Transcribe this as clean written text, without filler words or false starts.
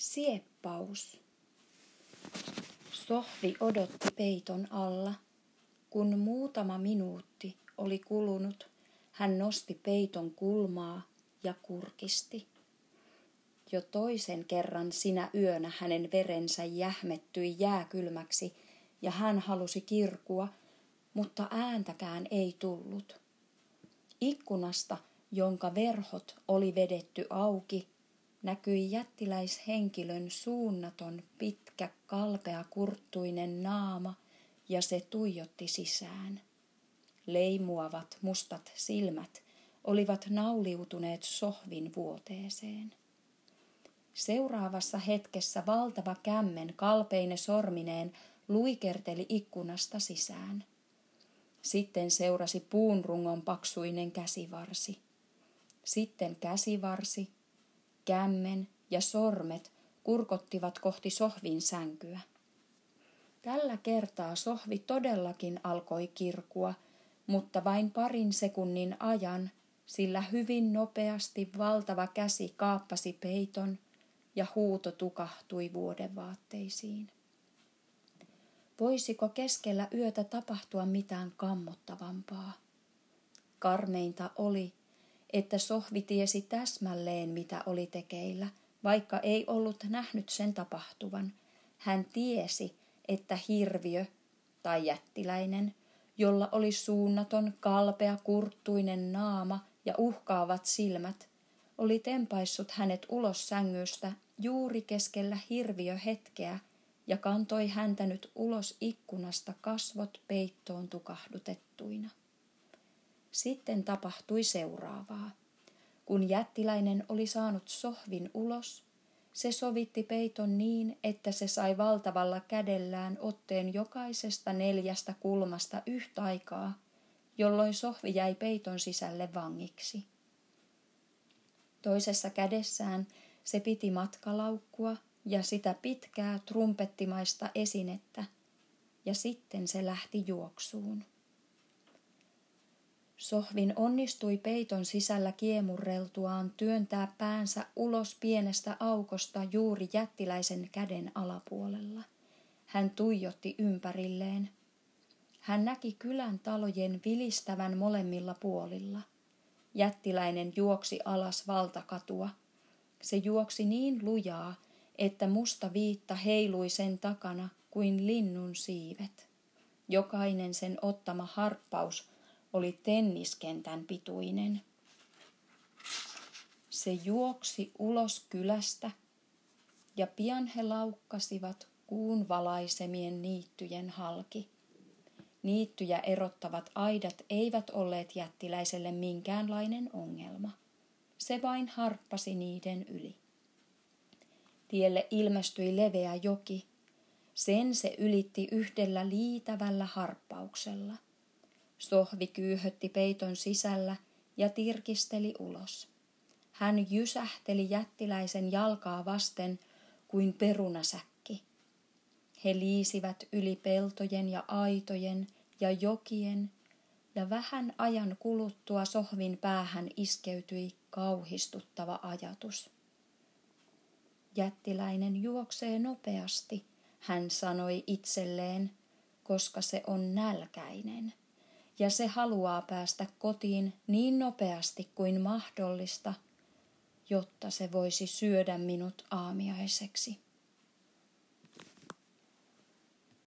Sieppaus. Sohvi odotti peiton alla. Kun muutama minuutti oli kulunut, hän nosti peiton kulmaa ja kurkisti. Jo toisen kerran sinä yönä hänen verensä jähmettyi jääkylmäksi ja hän halusi kirkua, mutta ääntäkään ei tullut. Ikkunasta, jonka verhot oli vedetty auki, näkyi jättiläishenkilön suunnaton, pitkä, kalpea kurttuinen naama ja se tuijotti sisään. Leimuavat mustat silmät olivat nauliutuneet sohvin vuoteeseen. Seuraavassa hetkessä valtava kämmen kalpeine sormineen luikerteli ikkunasta sisään. Sitten seurasi puunrungon paksuinen käsivarsi. Sitten käsivarsi, kämmen ja sormet kurkottivat kohti sohvin sänkyä. Tällä kertaa sohvi todellakin alkoi kirkua, mutta vain parin sekunnin ajan, sillä hyvin nopeasti valtava käsi kaappasi peiton ja huuto tukahtui vuodevaatteisiin. Voisiko keskellä yötä tapahtua mitään kammottavampaa? Karmeinta oli, että sohvi tiesi täsmälleen, mitä oli tekeillä, vaikka ei ollut nähnyt sen tapahtuvan. Hän tiesi, että hirviö tai jättiläinen, jolla oli suunnaton, kalpea, kurttuinen naama ja uhkaavat silmät, oli tempaissut hänet ulos sängystä juuri keskellä hirviöhetkeä ja kantoi häntä nyt ulos ikkunasta kasvot peittoon tukahdutettuina. Sitten tapahtui seuraavaa. Kun jättiläinen oli saanut sohvin ulos, se sovitti peiton niin, että se sai valtavalla kädellään otteen jokaisesta 4 kulmasta yhtä aikaa, jolloin sohvi jäi peiton sisälle vangiksi. Toisessa kädessään se piti matkalaukkua ja sitä pitkää trumpettimaista esinettä, ja sitten se lähti juoksuun. Sohvin onnistui peiton sisällä kiemurreltuaan työntää päänsä ulos pienestä aukosta juuri jättiläisen käden alapuolella. Hän tuijotti ympärilleen. Hän näki kylän talojen vilistävän molemmilla puolilla. Jättiläinen juoksi alas valtakatua. Se juoksi niin lujaa, että musta viitta heilui sen takana kuin linnun siivet. Jokainen sen ottama harppaus oli tenniskentän pituinen. Se juoksi ulos kylästä ja pian he laukkasivat kuun valaisemien niittyjen halki. Niittyjä erottavat aidat eivät olleet jättiläiselle minkäänlainen ongelma. Se vain harppasi niiden yli. Tielle ilmestyi leveä joki. Sen se ylitti yhdellä liitävällä harppauksella. Sohvi kyyhötti peiton sisällä ja tirkisteli ulos. Hän jysähteli jättiläisen jalkaa vasten kuin perunasäkki. He liisivät yli peltojen ja aitojen ja jokien, ja vähän ajan kuluttua sohvin päähän iskeytyi kauhistuttava ajatus. Jättiläinen juoksee nopeasti, hän sanoi itselleen, koska se on nälkäinen. Ja se haluaa päästä kotiin niin nopeasti kuin mahdollista, jotta se voisi syödä minut aamiaiseksi.